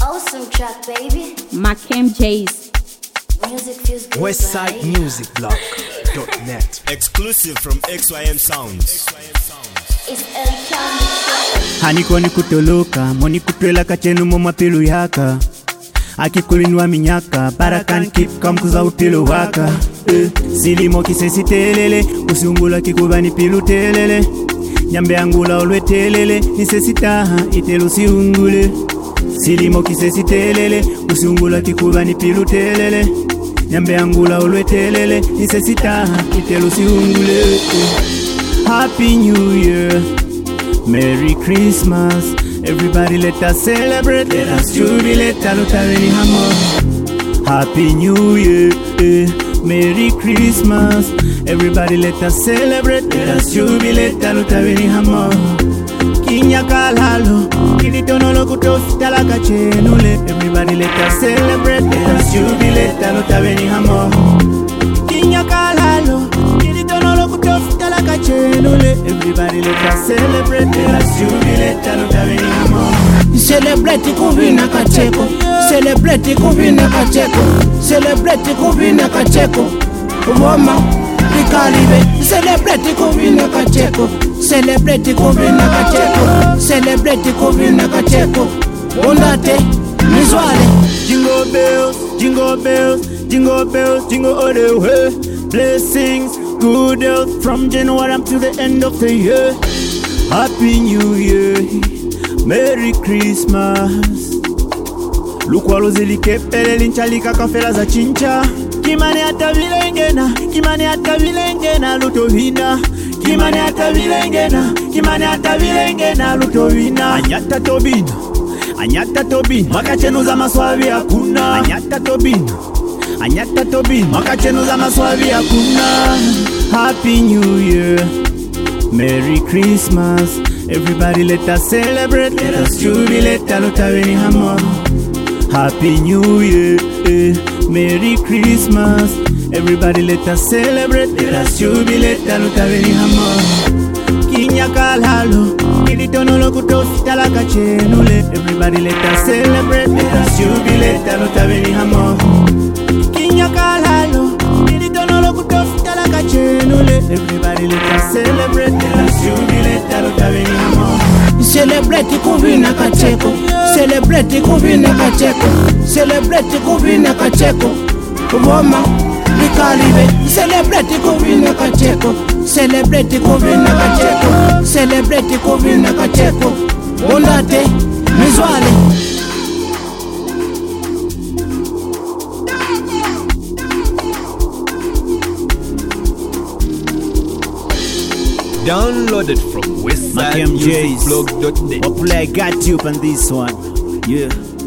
Awesome track, baby. Makem Jays. Music feels good. WestsideMusicBlog.net. Exclusive from XYM Sounds. It's El Chami. Haniko ni kutoloka, moni kutwela kachenu moma pilu yaka. Akikulinwa minyaka, barakan keep kam kuza utilo waka. Silimo kisesi telele, usiungula kikubani pilu telele. Nyambe angula olwe telele, nisesitaha itelo siungule. Silimo kisesi telele, usiungula kikubani pilu telele. Nyambe angula olwe telele, nisesitaha itelo siungule. Happy New Year, Merry Christmas. Everybody let us celebrate, let us jubilate, alutaveni hamo. Happy New Year, Merry Christmas. Everybody let us celebrate, let us jubilate, alutaveni hamo. Kinya kalalo, kilitonolo kutofita la kachenule. Everybody let us celebrate, let us jubilate, alutaveni hamo. Kinya kalalo, kilitonolo kutofita la kachenule. Everybody let us celebrate, let us jubilate, alutaveni hamo. Celebrate kuvina kacheko, celebrate kuvina kacheko, celebrate kuvina kacheko. Woma likalibe, celebrate kuvina kacheko, celebrate kuvina kacheko, celebrate kuvina kacheko. Undate mizwale. Jingle bells, jingle bells, jingle bells, jingle all the way. Blessings, good health from January up to the end of the year. Happy New Year, Merry Christmas. Lukwalo zilikepele linchalika kafela za chincha. Kimane hata vilengena, kimane hata vilengena lutovina. Kimane hata vilengena, kimane hata vilengena lutovina. Anyata tobina, anyata tobina. Makachenuza maswavi hakuna. Anyata tobina, anyata tobina. Makachenuza maswavi hakuna. Happy New Year, Merry Christmas. Everybody let us celebrate, let us jubilate, alutaveni hamo. Happy New Year, Merry Christmas. Everybody let us celebrate, let us jubilate, alutaveni hamo. Kinya kalalo, kilitonolo kutofita la kachenule. Everybody let us celebrate, let us jubilate, alutaveni hamo. Kinya kalalo, kilitonolo kutofita la kachenule. Everybody let us celebrate, let us jubilate, alutaveni hamo. Celebrate kuvina kacheko, celebrate kuvina kacheko, celebrate kuvina kacheko. Woma likalibe, celebrate kuvina kacheko, celebrate kuvina kacheko, celebrate kuvina kacheko. Undate mizwale. Downloaded from Makem Jays. WestsideMusicBlog.net. Hopefully I got you up on this one. Yeah.